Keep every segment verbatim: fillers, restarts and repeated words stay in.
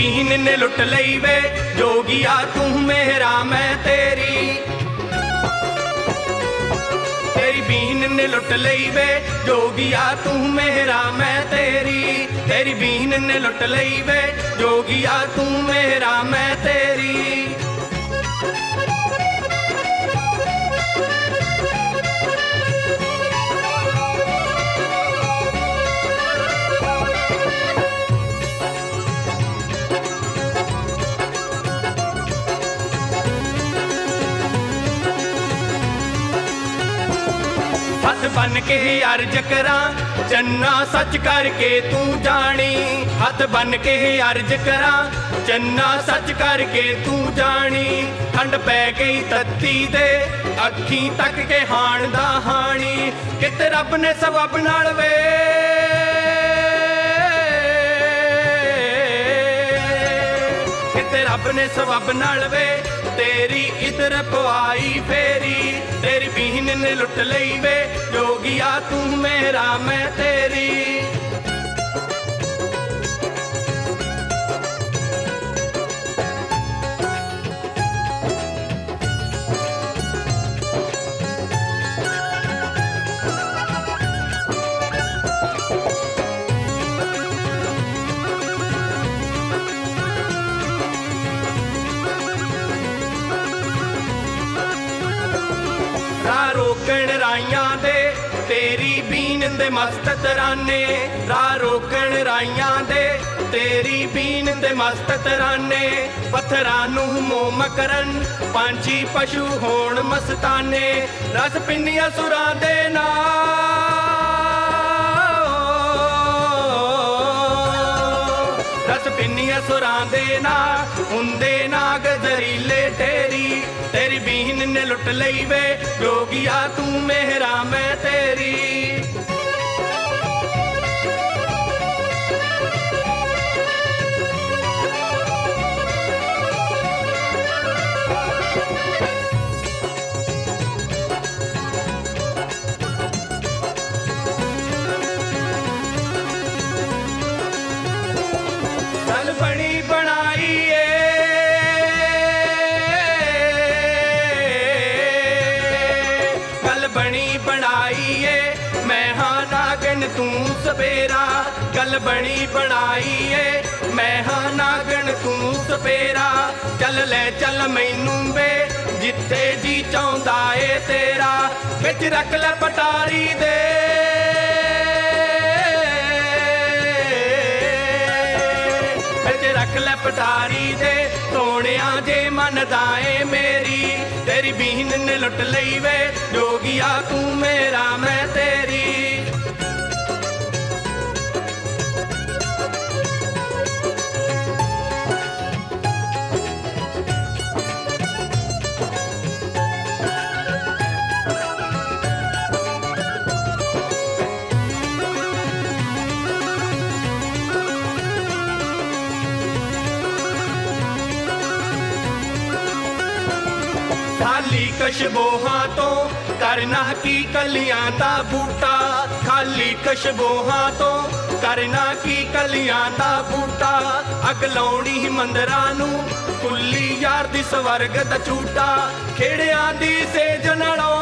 Been ने लुट लई वे जोगिया तू मेहरा मैं तेरी। तेरी बीन ने लुट लई वे जोगिया तू मेहरा मैं तेरी। तेरी बीन ने लुट लई वे जोगिया तू मेहरा मैं तेरी। हथ बन के अर्ज करा चन्ना सच करके तू जानी। हथ बन के अर्ज करा चन्ना सच करके तू जानी। ठंड पै गई तत्ती दे अखी तक के हाण दा हाणी। कित रब ने सबब नाल वे कित रब ने सबब नाल वे तेरी इधर पवाई फेरी। तेरी बीन ने लुट लई वे जोगिया तू मेरा मैं तेरी। राह रोकण राइयां दे तेरी बीन दे मस्त तराने। राह रोकण राइयां दे तेरी बीन दे मस्त तराने। पत्थरां नूं मोम करन पंछी पशु होण मस्ताने। रस पिन्नियां सुरां दे नाल रस पिन्नियां सुरां दे नाल हुंदे नाग जरीले ढेरी। तेरी बीन ने लुट लई वे जोगिया तू मेहरा मैं तेरी। चल बनी बनाई बनी बनाई है मैं हाँ नागन तू सपेरा। गल बनी बनाई है मैं हाँ नागन तू सपेरा। चल ले चल मैनू वे जिथे जी चाहुंदा ए तेरा। विच रख ले पटारी दे विच रख ले पटारी दे सोनिया जे मनदा ए मेरी। तेरी बीन ने लुट लई वे जोगिया तू मेरा मैं तेरी। खाली कशबोहां तो करना की कलियां दा बूटा। खाली कशबोहां तो करना की कलियां दा बूटा। अग लाउणी मंदरां नूं कुल्ली यार दी स्वर्ग दा झूटा। खेड़ियां दी सेज नालों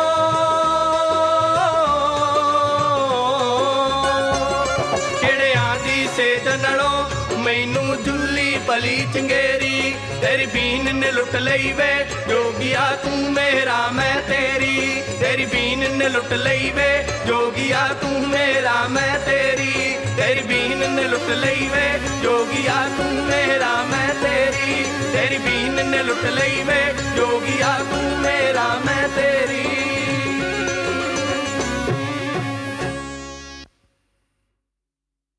खेड़ियां दी सेज नालों मैनू जुली पली चंगेरी। तेरी बीन ने लुट लई वे जोगिया तू मेरा मैं तेरी। तेरी बीन ने लुट लई वे जोगिया तू मेरा मैं तेरी। तेरी बीन ने लुट लई वे जोगिया तू मेरा मैं तेरी। तेरी बीन ने लुट लई वे जोगिया तू मेरा मैं तेरी।